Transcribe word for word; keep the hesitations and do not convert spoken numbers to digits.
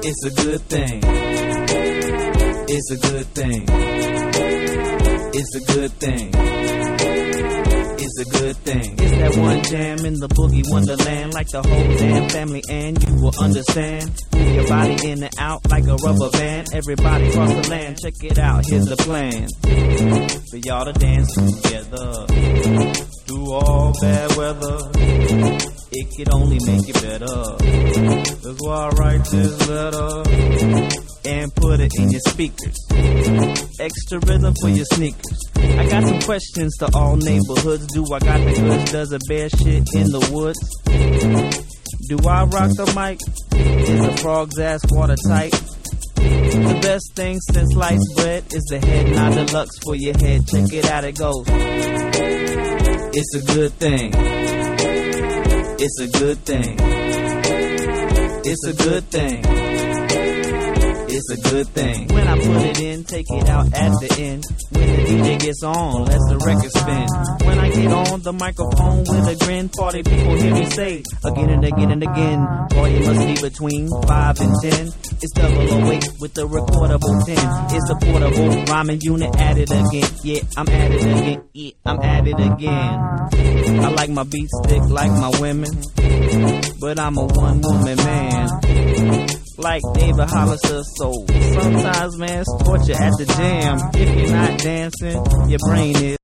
It's a good thing. It's a good thing. It's a good thing. It's a good thing. It's that one jam in the boogie wonderland, like the whole damn family, and you will understand. Move your body in and out like a rubber band. Everybody across the land, check it out. Here's the plan for y'all to dance together through all bad weather. It could only make it better. That's why I write this letter and put it in your speakers. Extra rhythm for your sneakers. I got some questions to all neighborhoods. Do I got the goods? Does a bear shit in the woods? Do I rock the mic? Is the frog's ass watertight? The best thing since sliced bread is the head nod deluxe for your head. Check it out, it goes. It's a good thing. It's a good thing. It's a good thing. It's a good thing. When I put it in, take it out at the end. When the D J gets on, let the record spin. When I get on the microphone with a grin, party people hear me say again and again and again. Boy, you must be between five and ten. It's double oh eight with the recordable ten. It's a portable rhyming unit at it again. Yeah, I'm at it again. Yeah, I'm at it again. I like my beats thick like my women, but I'm a one-woman man. Like David Hollister, so sometimes, man, it's torture at the jam. If you're not dancing, your brain is.